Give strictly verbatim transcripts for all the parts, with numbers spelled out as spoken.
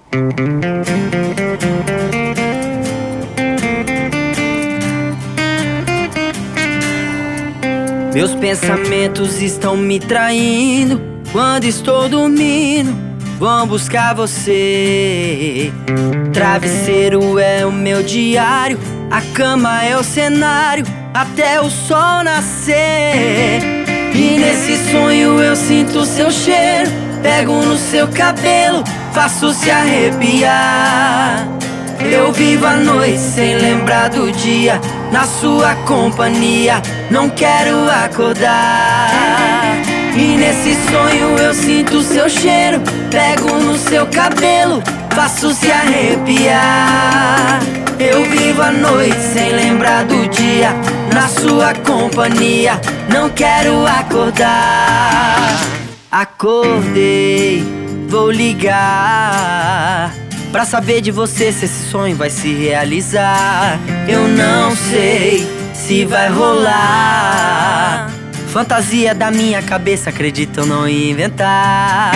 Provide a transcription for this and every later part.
Meus pensamentos estão me traindo. Quando estou dormindo, vou buscar você. Travesseiro é o meu diário, a cama é o cenário, até o sol nascer. E nesse sonho eu sinto seu cheiro, pego no seu cabelo, faço se arrepiar. Eu vivo a noite sem lembrar do dia, na sua companhia, não quero acordar. E nesse sonho eu sinto seu cheiro, pego no seu cabelo, faço se arrepiar. Eu vivo a noite sem lembrar do dia, na sua companhia, não quero acordar. Acordei, vou ligar pra saber de você se esse sonho vai se realizar. Eu não sei se vai rolar, fantasia da minha cabeça, acredito eu não ia inventar.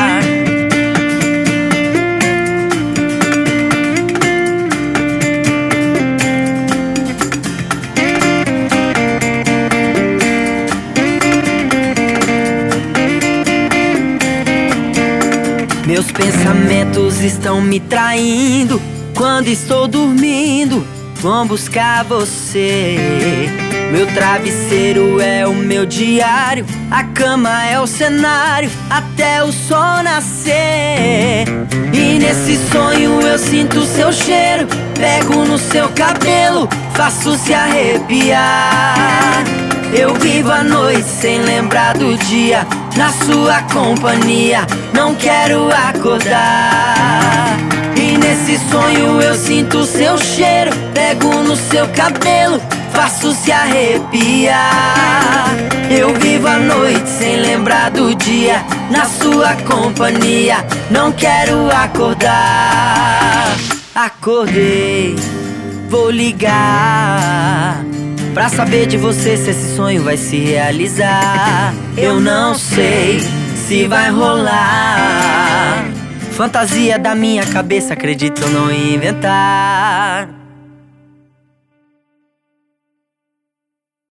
Meus pensamentos estão me traindo. Quando estou dormindo, vou buscar você. Meu travesseiro é o meu diário, a cama é o cenário, até o sol nascer. E nesse sonho eu sinto seu cheiro, pego no seu cabelo, faço se arrepiar. Eu vivo a noite sem lembrar do dia, na sua companhia, não quero acordar. E nesse sonho eu sinto seu cheiro, pego no seu cabelo, faço se arrepiar. Eu vivo a noite sem lembrar do dia, na sua companhia, não quero acordar. Acordei, vou ligar pra saber de você se esse sonho vai se realizar. Eu não sei se vai rolar, fantasia da minha cabeça, acredito eu não ia inventar.